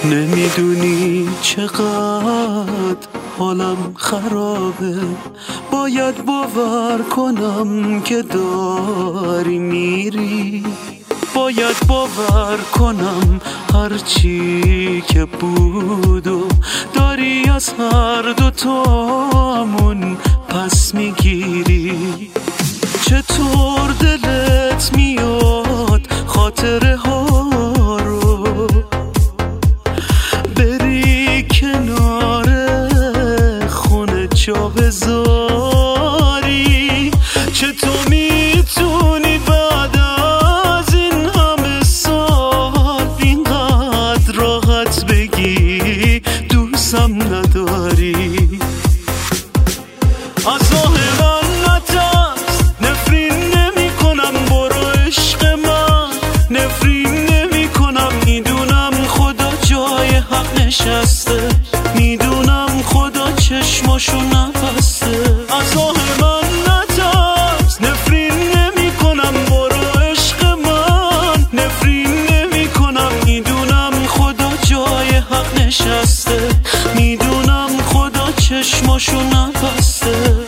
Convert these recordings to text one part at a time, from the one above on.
نمیدونی چقدر حالم خرابه، باید باور کنم که داری میری، باید باور کنم هرچی که بود و داری از هر دوتامون پس میگیری. چطور دلت میاد خاطره ها رو بری کنار خونه جا بذاری؟ چطور میتونی بعد از این همه سال اینقدر راحت بگی دوستم نداری؟ از راه من نترس، نفرین نمی کنم، برو عشق من، نفرین نمی کنم. میدونم خدا جای حق نشسته، میدونم خدا چشماشو نبسته. از راه من نترس، نفرین نمی کنم، برو عشق من، نفرین نمی کنم. میدونم خدا جای حق نشسته، میدونم خدا چشماشو نبسته.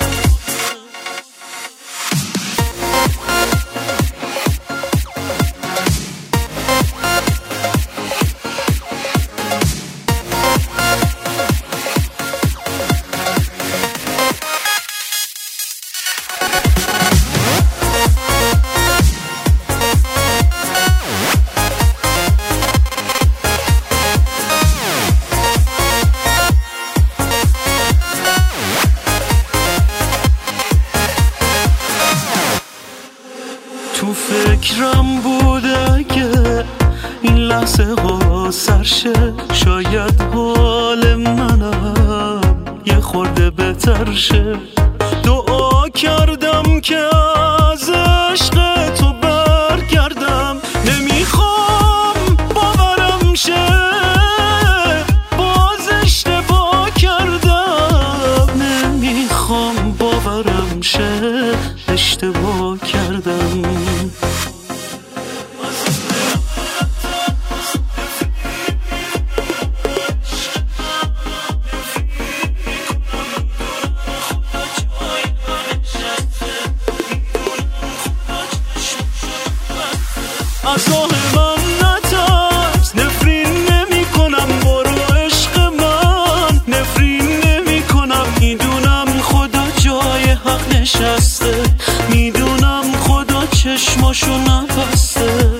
تو فکرم بود اگه این لحظه ها سرشه، شاید حال منم یه خورده بهتر شه. دعا کردم که از عشق تو برگردم، نمیخوام باورم شه باز اشتباه کردم، نمیخوام باورم شه اشتباه کردم. از راه من نترس، نفرین نمی کنم، برو عشق من، نفرین نمی کنم. میدونم خدا جای حق نشسته، میدونم خدا چشماشو نبسته.